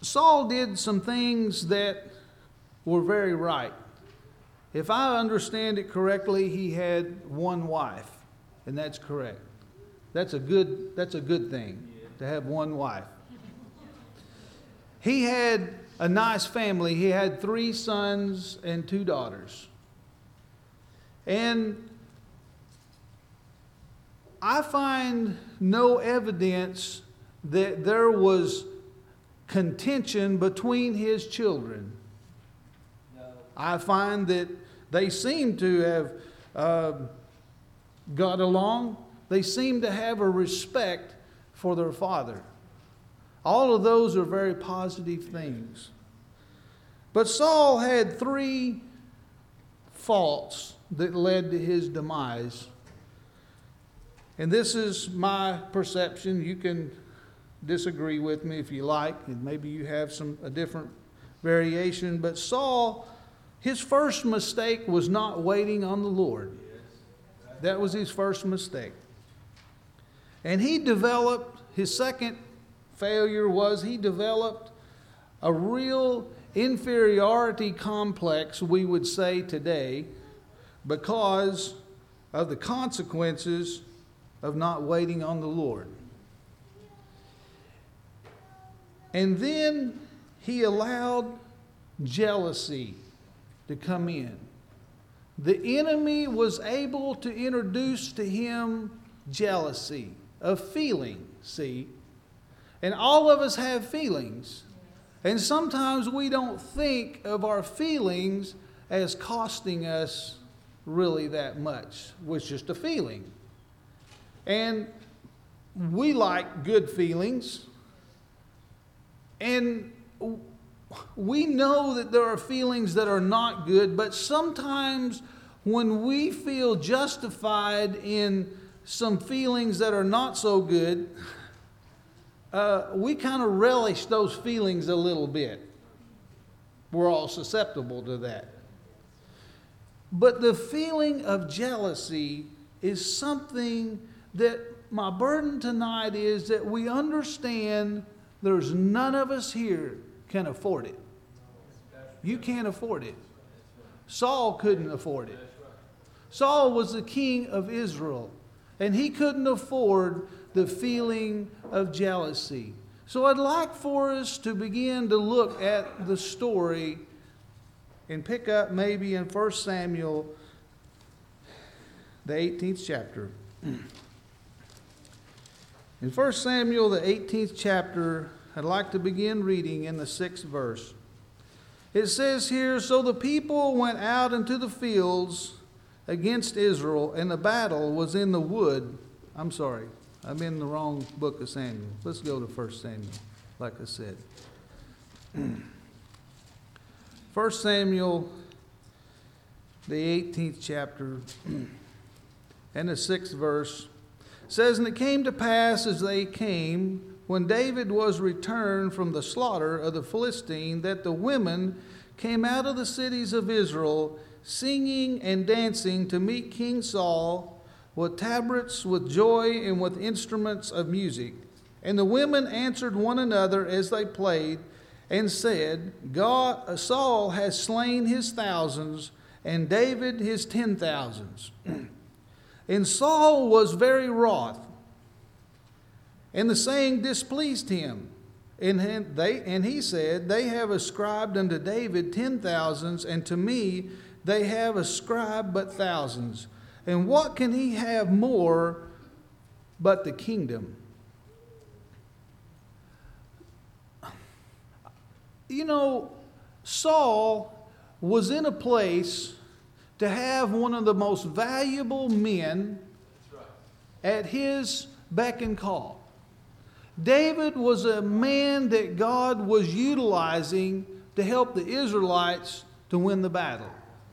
Saul did some things that were very right. If I understand it correctly, he had one wife, and that's correct. That's a good thing to have one wife. He had a nice family. He had 3 sons and 2 daughters. And I find no evidence that there was contention between his children. No. I find that they seem to have got along. They seem to have a respect for their father. All of those are very positive things. But Saul had 3 faults that led to his demise. And this is my perception. You can disagree with me if you like, and maybe you have a different variation. But Saul, his first mistake was not waiting on the Lord. That was his first mistake. And his second failure was he developed a real inferiority complex, we would say today, because of the consequences of not waiting on the Lord. And then he allowed jealousy to come in. The enemy was able to introduce to him jealousy, a feeling, see? And all of us have feelings. And sometimes we don't think of our feelings as costing us really that much. It was just a feeling. And we like good feelings. And we know that there are feelings that are not good, but sometimes when we feel justified in some feelings that are not so good, we kind of relish those feelings a little bit. We're all susceptible to that. But the feeling of jealousy is something that my burden tonight is that we understand there's none of us here can afford it. You can't afford it. Saul couldn't afford it. Saul was the king of Israel, and he couldn't afford the feeling of jealousy. So I'd like for us to begin to look at the story and pick up maybe in 1 Samuel, the 18th chapter. In 1 Samuel, the 18th chapter, I'd like to begin reading in the 6th verse. It says here, "So the people went out into the fields against Israel, and the battle was in the wood." I'm sorry, I'm in the wrong book of Samuel. Let's go to 1 Samuel, like I said. 1 Samuel, the 18th chapter, and the 6th verse says, "And it came to pass as they came, when David was returned from the slaughter of the Philistine, that the women came out of the cities of Israel, singing and dancing to meet King Saul, with tabrets, with joy, and with instruments of music. And the women answered one another as they played, and said, Saul has slain his thousands, and David his 10,000s. And Saul was very wroth, and the saying displeased him. And he said, They have ascribed unto David 10,000s, and to me they have ascribed but thousands. And what can he have more but the kingdom?" You know, Saul was in a place to have one of the most valuable men at his beck and call. David was a man that God was utilizing to help the Israelites to win the battle.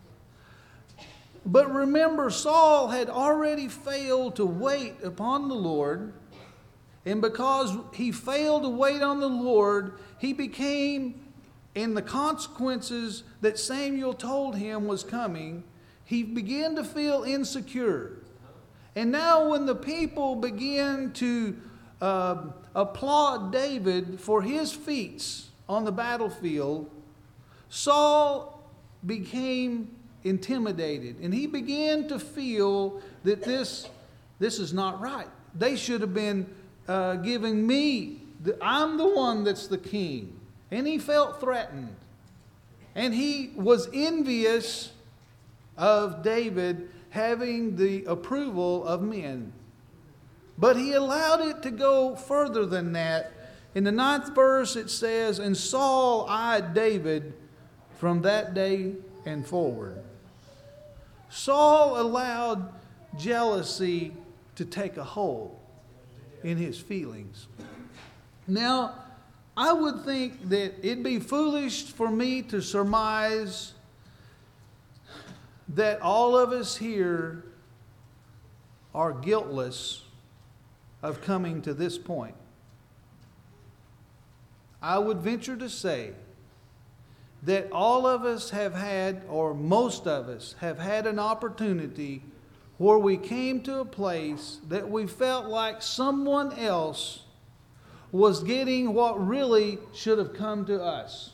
But remember, Saul had already failed to wait upon the Lord. And because he failed to wait on the Lord, he became, in the consequences that Samuel told him was coming, he began to feel insecure. And now when the people began to applaud David for his feats on the battlefield, Saul became intimidated, and he began to feel that this is not right. They should have been giving me, I'm the one that's the king. And he felt threatened. And he was envious of David having the approval of men. But he allowed it to go further than that. In the 9th verse it says, "And Saul eyed David from that day and forward." Saul allowed jealousy to take a hold in his feelings. Now, I would think that it'd be foolish for me to surmise that all of us here are guiltless of coming to this point. I would venture to say that all of us have had, or most of us have had, an opportunity where we came to a place that we felt like someone else was getting what really should have come to us.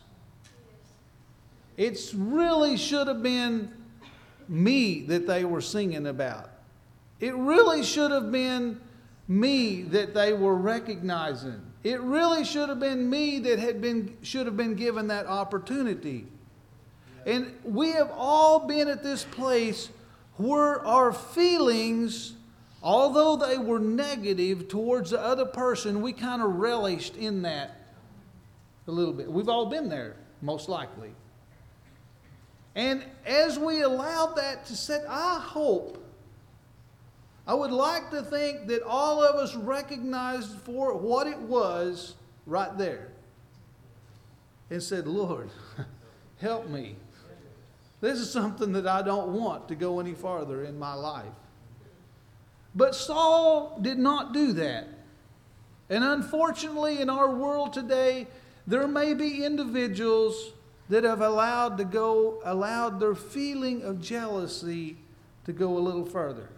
It really should have been me that they were singing about. It really should have been me that they were recognizing. It really should have been me that should have been given that opportunity. And we have all been at this place where our feelings, although they were negative towards the other person, we kind of relished in that a little bit. We've all been there, most likely. And as we allowed that to set, I would like to think that all of us recognized for what it was right there and said, "Lord, help me. This is something that I don't want to go any farther in my life." But Saul did not do that. And unfortunately, in our world today, there may be individuals that have allowed their feeling of jealousy to go a little further.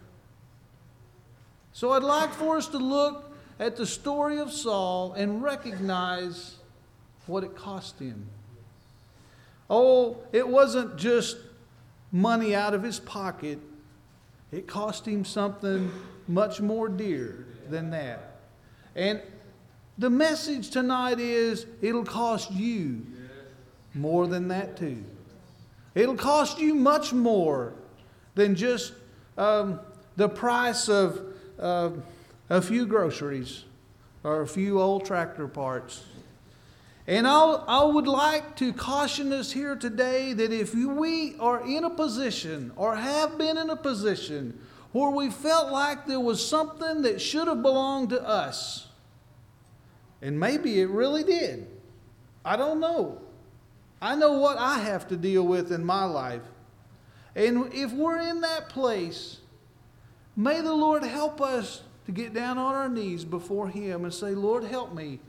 So I'd like for us to look at the story of Saul and recognize what it cost him. Oh, it wasn't just money out of his pocket. It cost him something much more dear than that. And the message tonight is, it'll cost you more than that too. It'll cost you much more than just the price of a few groceries or a few old tractor parts. And I would like to caution us here today that if we are in a position or have been in a position where we felt like there was something that should have belonged to us, and maybe it really did. I don't know. I know what I have to deal with in my life. And if we're in that place, may the Lord help us to get down on our knees before Him and say, "Lord, help me.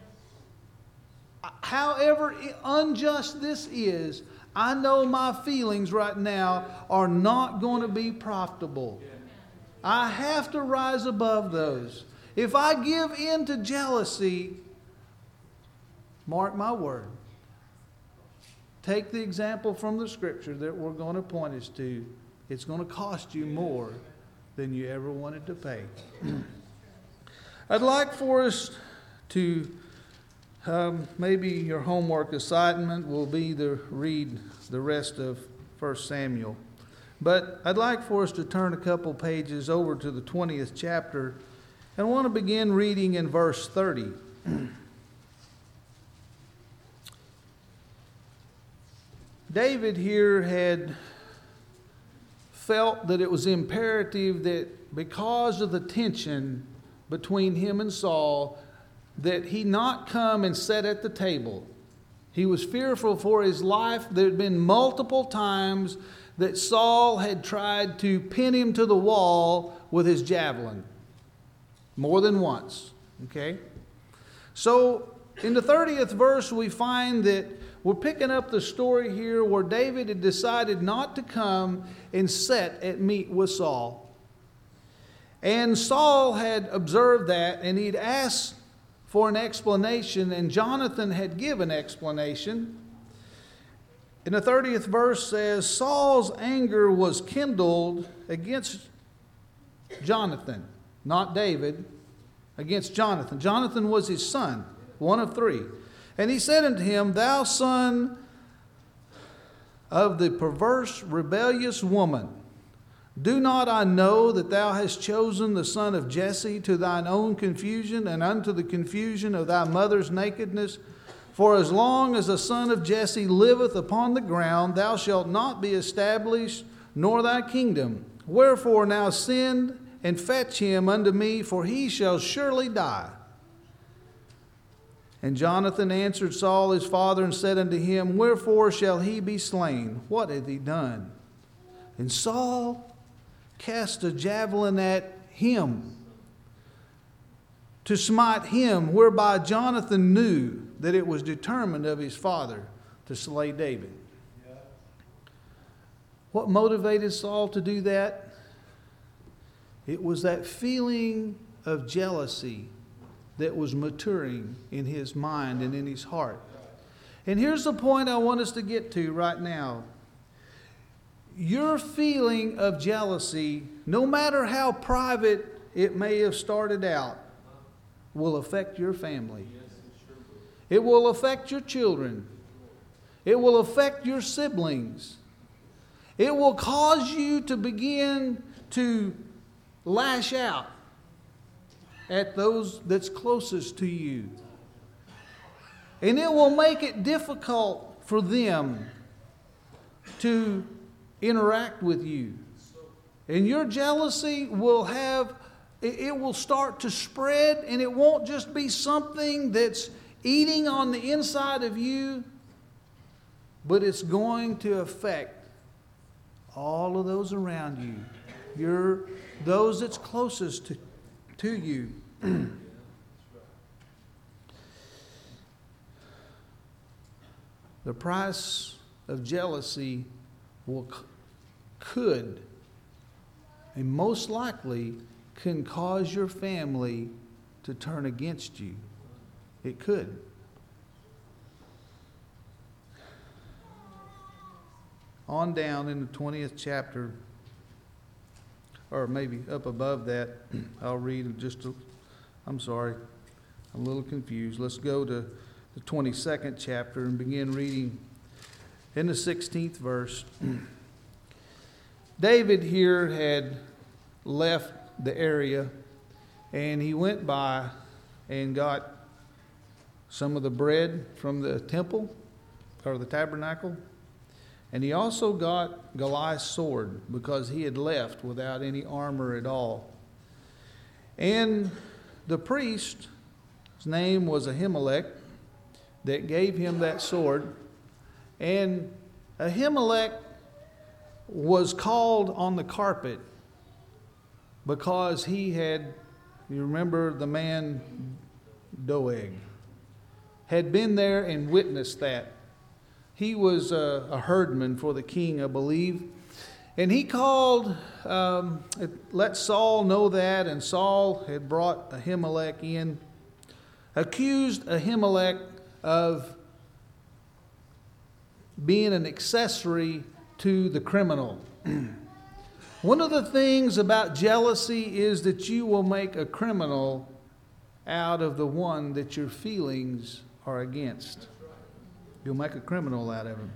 However unjust this is, I know my feelings right now are not going to be profitable. I have to rise above those. If I give in to jealousy, mark my word. Take the example from the Scripture that we're going to point us to. It's going to cost you more than you ever wanted to pay." I'd like for us to, maybe your homework assignment will be to read the rest of 1 Samuel. But I'd like for us to turn a couple pages over to the 20th chapter. And I want to begin reading in verse 30. David here had felt that it was imperative that because of the tension between him and Saul, that he not come and sit at the table. He was fearful for his life. There had been multiple times that Saul had tried to pin him to the wall with his javelin. More than once. Okay? So, in the 30th verse, we find that we're picking up the story here where David had decided not to come and sit at meat with Saul. And Saul had observed that, and he'd asked for an explanation, and Jonathan had given explanation. In the 30th verse says, Saul's anger was kindled against Jonathan, not David, against Jonathan. Jonathan was his son, one of three. And he said unto him, Thou son of the perverse, rebellious woman, do not I know that thou hast chosen the son of Jesse to thine own confusion and unto the confusion of thy mother's nakedness? For as long as the son of Jesse liveth upon the ground, thou shalt not be established, nor thy kingdom. Wherefore now send and fetch him unto me, for he shall surely die. And Jonathan answered Saul his father and said unto him, Wherefore shall he be slain? What hath he done? And Saul cast a javelin at him to smite him, whereby Jonathan knew that it was determined of his father to slay David. What motivated Saul to do that? It was that feeling of jealousy that was maturing in his mind and in his heart. And here's the point I want us to get to right now. Your feeling of jealousy, no matter how private it may have started out, will affect your family. It will affect your children. It will affect your siblings. It will cause you to begin to lash out at those that's closest to you. And it will make it difficult for them to interact with you. And your jealousy will it will start to spread, and it won't just be something that's eating on the inside of you, but it's going to affect all of those around you. Those that's closest to you. The price of jealousy could and most likely can cause your family to turn against you. It could. On down in the 20th chapter, or maybe up above that, I'll read I'm sorry, I'm a little confused. Let's go to the 22nd chapter and begin reading in the 16th verse. David here had left the area, and he went by and got some of the bread from the temple or the tabernacle. And he also got Goliath's sword because he had left without any armor at all. And the priest, his name was Ahimelech, that gave him that sword. And Ahimelech was called on the carpet because he had, you remember the man Doeg, had been there and witnessed that. He was a herdman for the king, I believe. And he called, let Saul know that, and Saul had brought Ahimelech in, accused Ahimelech of being an accessory to the criminal. One of the things about jealousy is that you will make a criminal out of the one that your feelings are against. You'll make a criminal out of him.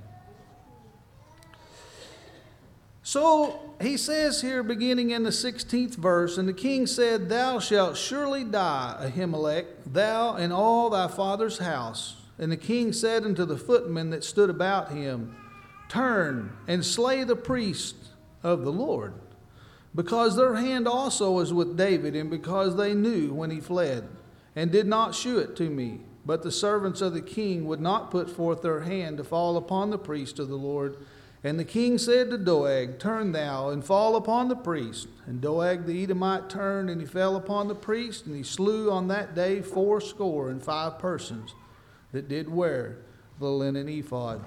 So he says here, beginning in the 16th verse, and the king said, Thou shalt surely die, Ahimelech, thou and all thy father's house. And the king said unto the footmen that stood about him, Turn and slay the priest of the Lord, because their hand also is with David, and because they knew when he fled, and did not shew it to me. But the servants of the king would not put forth their hand to fall upon the priest of the Lord. And the king said to Doeg, Turn thou and fall upon the priest. And Doeg the Edomite turned, and he fell upon the priest, and he slew on that day 75 persons that did wear the linen ephod.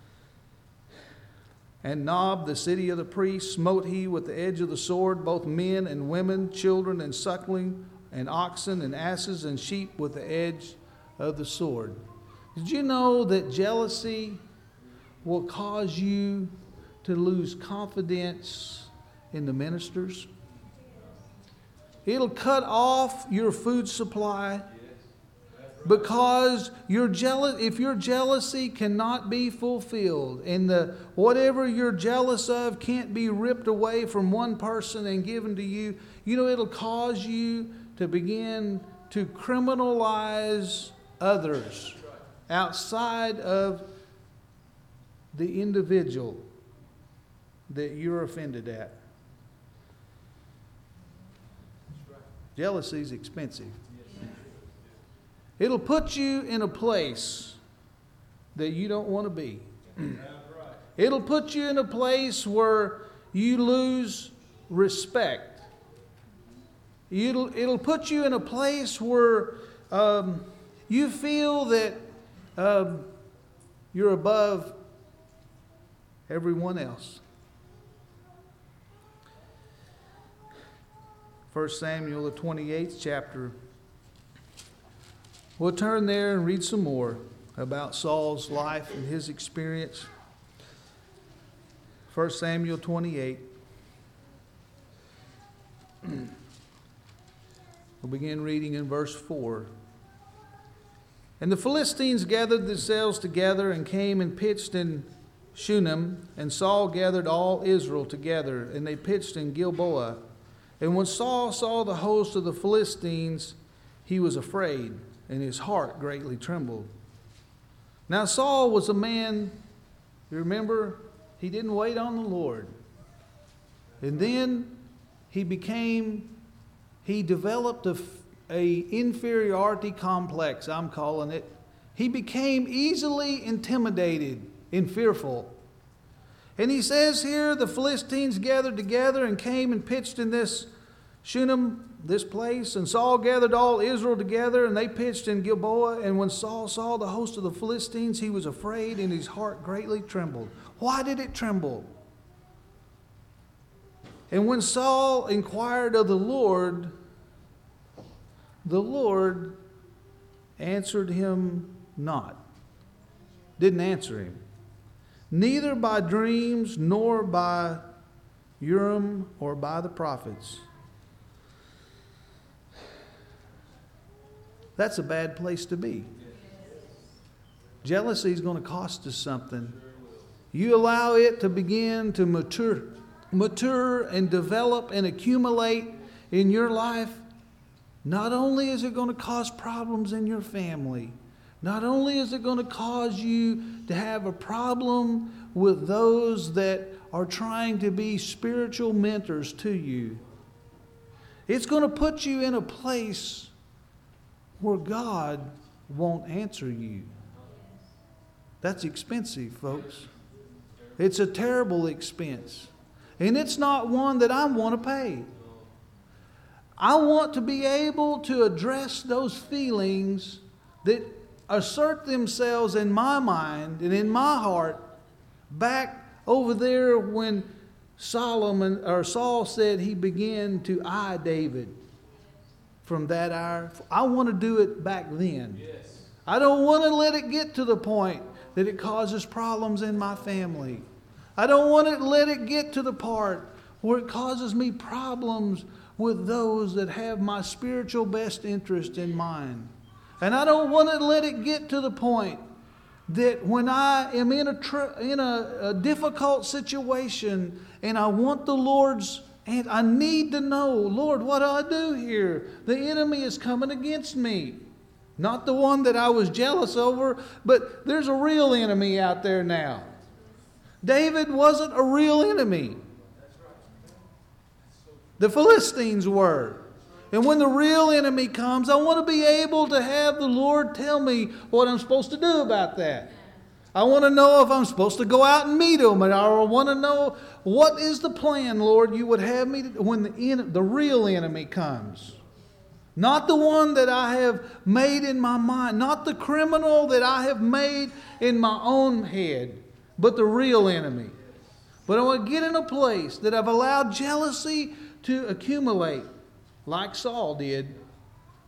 And Nob, the city of the priests, smote he with the edge of the sword, both men and women, children and suckling, and oxen and asses and sheep with the edge of the sword. Did you know that jealousy will cause you to lose confidence in the ministers? It'll cut off your food supply because you're jealous. If your jealousy cannot be fulfilled and whatever you're jealous of can't be ripped away from one person and given to you, it'll cause you to begin to criminalize others outside of the individual that you're offended at. Jealousy is expensive. It'll put you in a place that you don't want to be. It'll put you in a place where you lose respect. It'll put you in a place where you feel that you're above everyone else. 1 Samuel, the 28th chapter. We'll turn there and read some more about Saul's life and his experience. 1 Samuel 28. We'll begin reading in verse 4. And the Philistines gathered themselves together and came and pitched in Shunem, and Saul gathered all Israel together, and they pitched in Gilboa. And when Saul saw the host of the Philistines, he was afraid, and his heart greatly trembled. Now Saul was a man, you remember, he didn't wait on the Lord. And then he developed a inferiority complex, I'm calling it. He became easily intimidated and fearful. And he says here, the Philistines gathered together and came and pitched in this Shunem, this place. And Saul gathered all Israel together, and they pitched in Gilboa. And when Saul saw the host of the Philistines, he was afraid, and his heart greatly trembled. Why did it tremble? And when Saul inquired of the Lord answered him not. Didn't answer him. Neither by dreams, nor by Urim, or by the prophets. That's a bad place to be. Jealousy is going to cost us something. You allow it to begin to mature and develop and accumulate in your life. Not only is it going to cause problems in your family, not only is it going to cause you to have a problem with those that are trying to be spiritual mentors to you, it's going to put you in a place where God won't answer you. That's expensive, folks. It's a terrible expense. And it's not one that I want to pay. I want to be able to address those feelings that assert themselves in my mind and in my heart back over there when Saul said he began to eye David from that hour. I want to do it back then. Yes. I don't want to let it get to the point that it causes problems in my family. I don't want to let it get to the part where it causes me problems with those that have my spiritual best interest in mind. And I don't want to let it get to the point that when I am in a difficult situation and I want the Lord's, and I need to know, Lord, what do I do here? The enemy is coming against me. Not the one that I was jealous over, but there's a real enemy out there now. David wasn't a real enemy. The Philistines were. And when the real enemy comes, I want to be able to have the Lord tell me what I'm supposed to do about that. I want to know if I'm supposed to go out and meet him, and I want to know what is the plan, Lord, you would have me to, when the real enemy comes. Not the one that I have made in my mind, not the criminal that I have made in my own head, but the real enemy. But I want to get in a place that I've allowed jealousy to accumulate, like Saul did,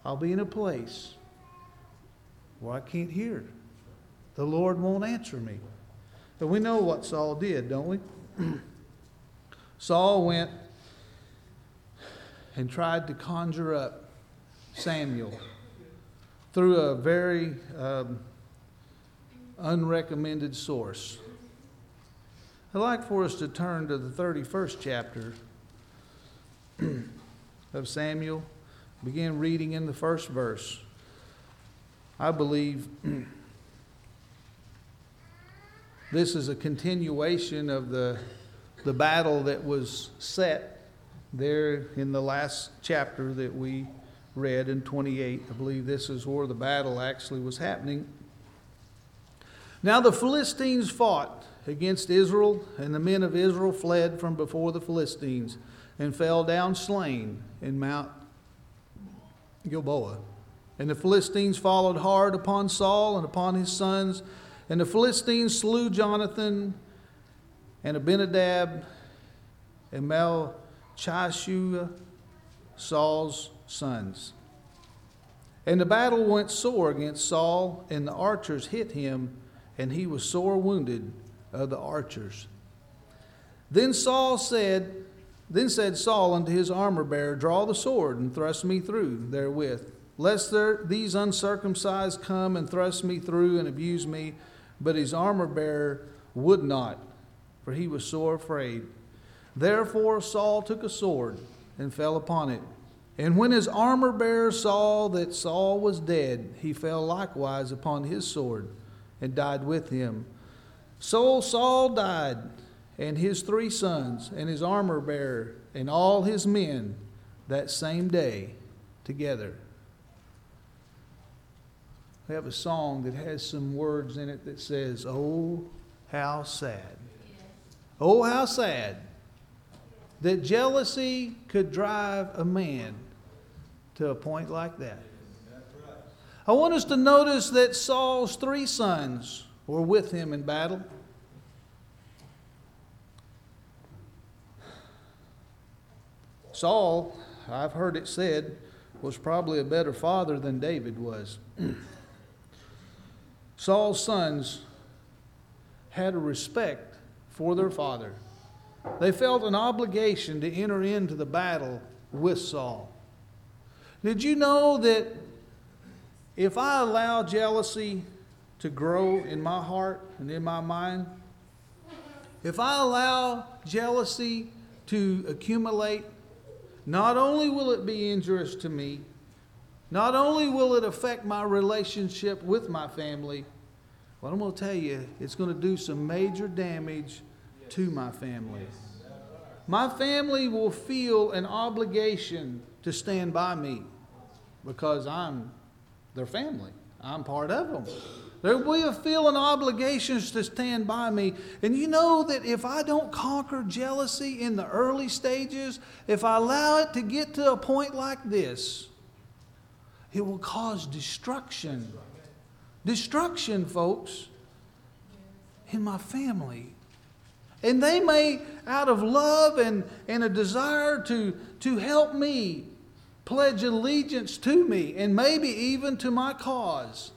I'll be in a place where I can't hear. The Lord won't answer me. But we know what Saul did, don't we? Saul went and tried to conjure up Samuel through a very unrecommended source. I'd like for us to turn to the 31st chapter of Samuel. Begin reading in the first verse. I believe this is a continuation of the battle that was set there in the last chapter that we read in 28. I believe this is where the battle actually was happening. Now the Philistines fought against Israel, and the men of Israel fled from before the Philistines and fell down slain in Mount Gilboa. And the Philistines followed hard upon Saul and upon his sons, and the Philistines slew Jonathan and Abinadab and Malchishua, Saul's sons. And the battle went sore against Saul, and the archers hit him, and he was sore wounded of the archers. Then said Saul unto his armor bearer, Draw the sword, and thrust me through therewith, lest these uncircumcised come and thrust me through and abuse me. But his armor bearer would not, for he was sore afraid. Therefore Saul took a sword and fell upon it. And when his armor bearer saw that Saul was dead, he fell likewise upon his sword and died with him. So Saul died, and his 3 sons, and his armor bearer, and all his men that same day together. We have a song that has some words in it that says, "Oh, how sad. Oh, how sad that jealousy could drive a man to a point like that." I want us to notice that Saul's 3 sons were with him in battle. Saul, I've heard it said, was probably a better father than David was. Saul's sons had a respect for their father. They felt an obligation to enter into the battle with Saul. Did you know that if I allow jealousy to grow in my heart and in my mind, if I allow jealousy to accumulate, not only will it be injurious to me, not only will it affect my relationship with my family, but I'm going to tell you, it's going to do some major damage to my family. My family will feel an obligation to stand by me because I'm their family. I'm part of them. They will feel an obligation to stand by me. And you know that if I don't conquer jealousy in the early stages, if I allow it to get to a point like this, it will cause destruction. Destruction, folks, in my family. And they may, out of love and a desire to help me, pledge allegiance to me and maybe even to my cause.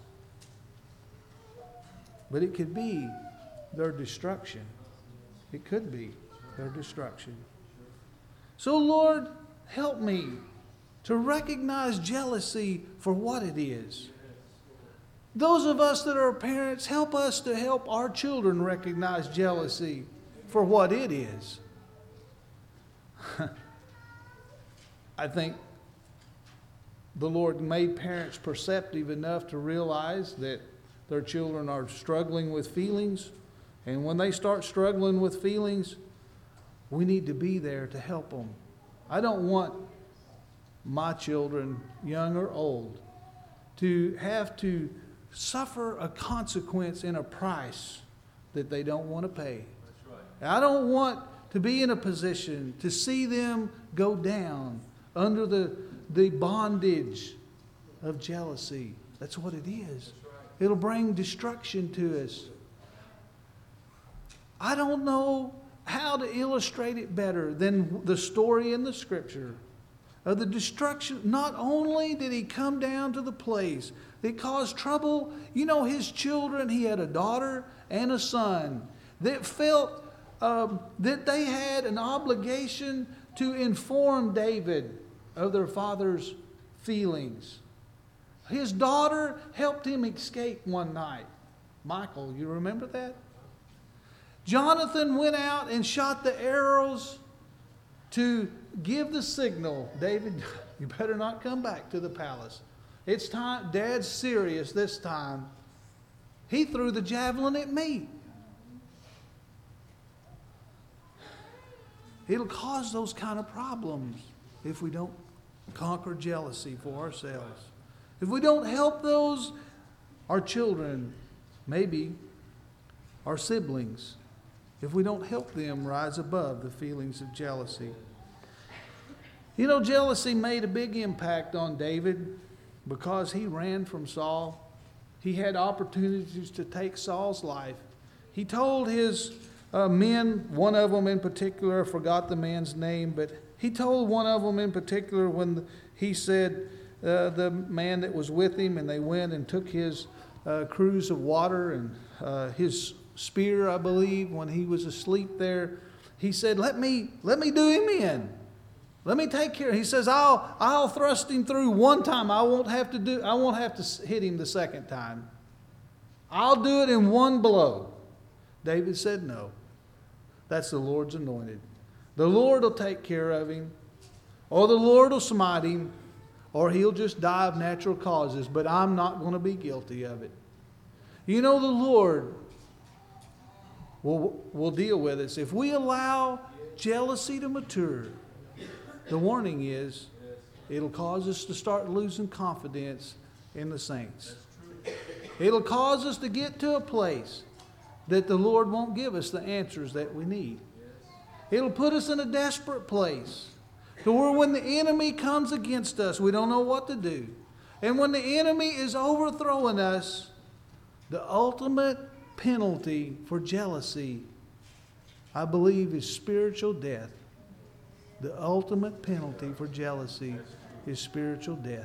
But it could be their destruction. It could be their destruction. So, Lord, help me to recognize jealousy for what it is. Those of us that are parents, help us to help our children recognize jealousy for what it is. I think the Lord made parents perceptive enough to realize that their children are struggling with feelings. And when they start struggling with feelings, we need to be there to help them. I don't want my children, young or old, to have to suffer a consequence and a price that they don't want to pay. That's right. I don't want to be in a position to see them go down under the bondage of jealousy. That's what it is. It'll bring destruction to us. I don't know how to illustrate it better than the story in the Scripture of the destruction. Not only did he come down to the place that caused trouble, his children, he had a daughter and a son that felt that they had an obligation to inform David of their father's feelings. His daughter helped him escape one night. Michal, you remember that? Jonathan went out and shot the arrows to give the signal, David, you better not come back to the palace. It's time, Dad's serious this time. He threw the javelin at me. It'll cause those kind of problems if we don't conquer jealousy for ourselves. If we don't help those, our children, maybe our siblings, if we don't help them rise above the feelings of jealousy. Jealousy made a big impact on David because he ran from Saul. He had opportunities to take Saul's life. He told his men, one of them in particular, I forgot the man's name, but he told one of them in particular when he said, the man that was with him, and they went and took his cruse of water and his spear, I believe, when he was asleep there. He said, let me do him in. Let me take care. He says, I'll thrust him through one time. I won't have to hit him the second time. I'll do it in one blow. David said, no. That's the Lord's anointed. The Lord will take care of him, or the Lord will smite him, or he'll just die of natural causes, but I'm not going to be guilty of it. The Lord will deal with us. If we allow jealousy to mature, the warning is it'll cause us to start losing confidence in the saints. It'll cause us to get to a place that the Lord won't give us the answers that we need. It'll put us in a desperate place to where when the enemy comes against us, we don't know what to do. And when the enemy is overthrowing us, the ultimate penalty for jealousy, I believe, is spiritual death. The ultimate penalty for jealousy is spiritual death.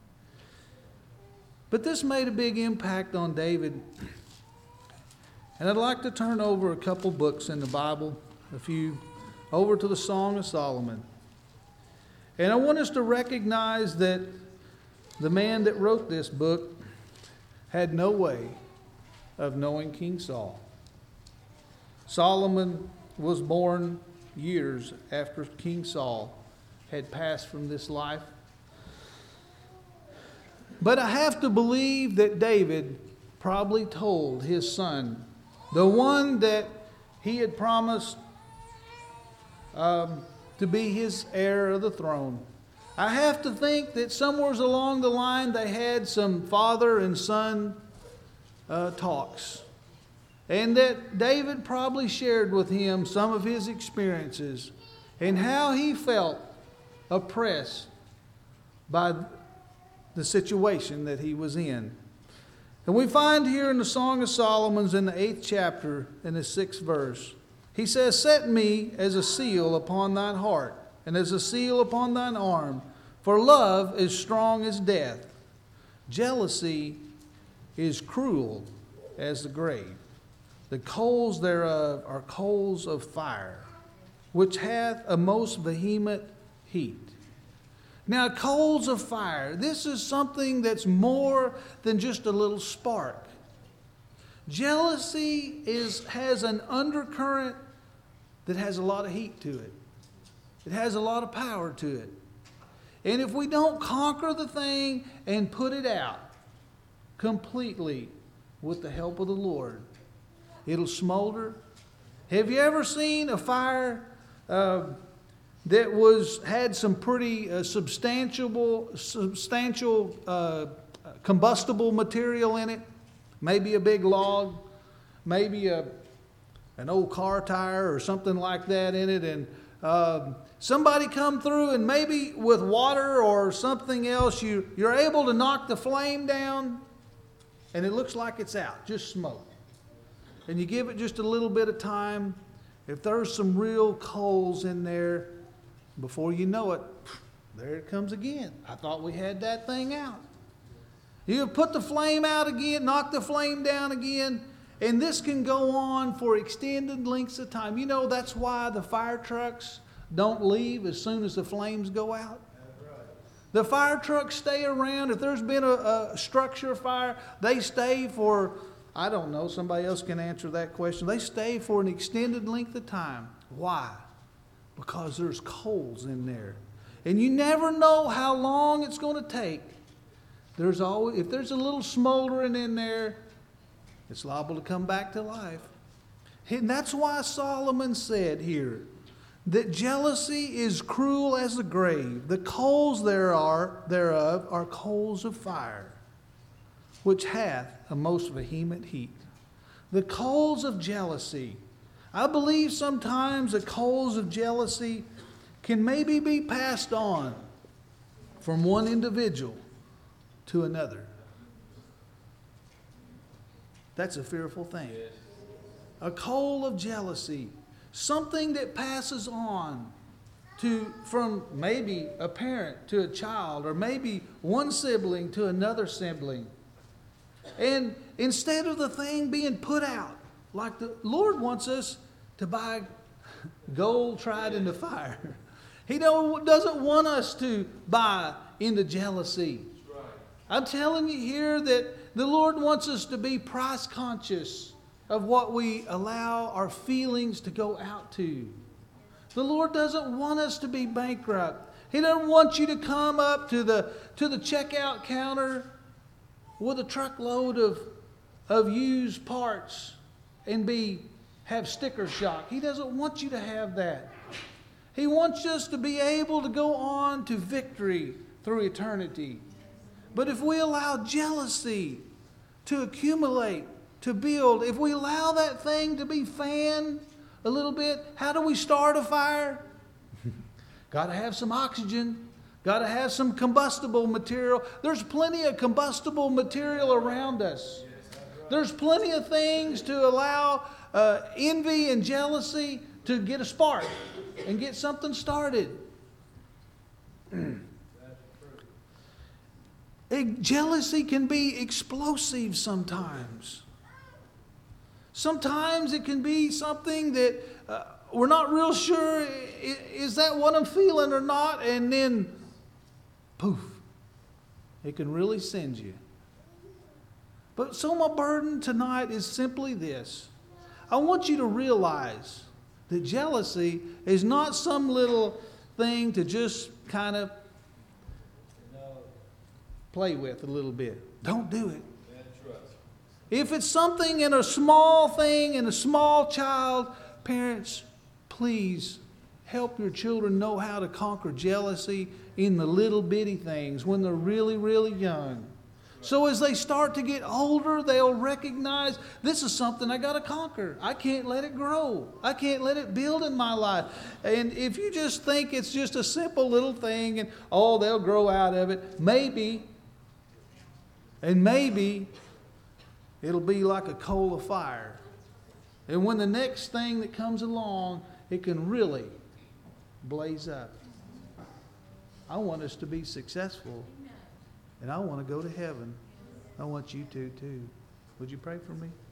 But this made a big impact on David. And I'd like to turn over a couple books in the Bible, over to the Song of Solomon. And I want us to recognize that the man that wrote this book had no way of knowing King Saul. Solomon was born years after King Saul had passed from this life. But I have to believe that David probably told his son, the one that he had promised to be his heir of the throne. I have to think that somewhere along the line they had some father and son talks. And that David probably shared with him some of his experiences and how he felt oppressed by the situation that he was in. And we find here in the Song of Solomon in the 8th chapter in the 6th verse, he says, "Set me as a seal upon thine heart, and as a seal upon thine arm, for love is strong as death. Jealousy is cruel as the grave. The coals thereof are coals of fire, which hath a most vehement heat." Now, coals of fire, this is something that's more than just a little spark. Jealousy has an undercurrent that has a lot of heat to it. It has a lot of power to it. And if we don't conquer the thing and put it out completely with the help of the Lord, it'll smolder. Have you ever seen a fire that had some pretty substantial combustible material in it? Maybe a big log, maybe an old car tire or something like that in it, and somebody come through and maybe with water or something else you're able to knock the flame down, and it looks like it's out, just smoke. And you give it just a little bit of time. If there's some real coals in there, before you know it, There it comes again. I thought we had that thing out. You put the flame out again, knock the flame down again, and this can go on for extended lengths of time. You know, that's why the fire trucks don't leave as soon as the flames go out. The fire trucks stay around. If there's been a structure fire, they stay for, I don't know, somebody else can answer that question. They stay for an extended length of time. Why? Because there's coals in there. And you never know how long it's going to take. There's always, if there's a little smoldering in there, it's liable to come back to life. And that's why Solomon said here that jealousy is cruel as the grave. The coals thereof are coals of fire, which hath a most vehement heat. The coals of jealousy. I believe sometimes the coals of jealousy can maybe be passed on from one individual to another. That's a fearful thing. A coal of jealousy. Something that passes on from maybe a parent to a child, or maybe one sibling to another sibling. And instead of the thing being put out, like the Lord wants us to buy gold tried in the fire. He doesn't want us to buy into jealousy. I'm telling you here that the Lord wants us to be price conscious of what we allow our feelings to go out to. The Lord doesn't want us to be bankrupt. He doesn't want you to come up to the checkout counter with a truckload of used parts and have sticker shock. He doesn't want you to have that. He wants us to be able to go on to victory through eternity. But if we allow jealousy to accumulate, to build, if we allow that thing to be fanned a little bit, how do we start a fire? Got to have some oxygen. Got to have some combustible material. There's plenty of combustible material around us. There's plenty of things to allow envy and jealousy to get a spark and get something started. Jealousy can be explosive sometimes. Sometimes it can be something that we're not real sure, is that what I'm feeling or not? And then, poof, it can really send you. But so my burden tonight is simply this. I want you to realize that jealousy is not some little thing to just kind of play with a little bit. Don't do it. If it's something in a small thing, in a small child, parents, please help your children know how to conquer jealousy in the little bitty things when they're really, really young. So as they start to get older, they'll recognize this is something I got to conquer. I can't let it grow. I can't let it build in my life. And if you just think it's just a simple little thing and, they'll grow out of it, maybe it'll be like a coal of fire. And when the next thing that comes along, it can really blaze up. I want us to be successful. And I want to go to heaven. I want you to too. Would you pray for me?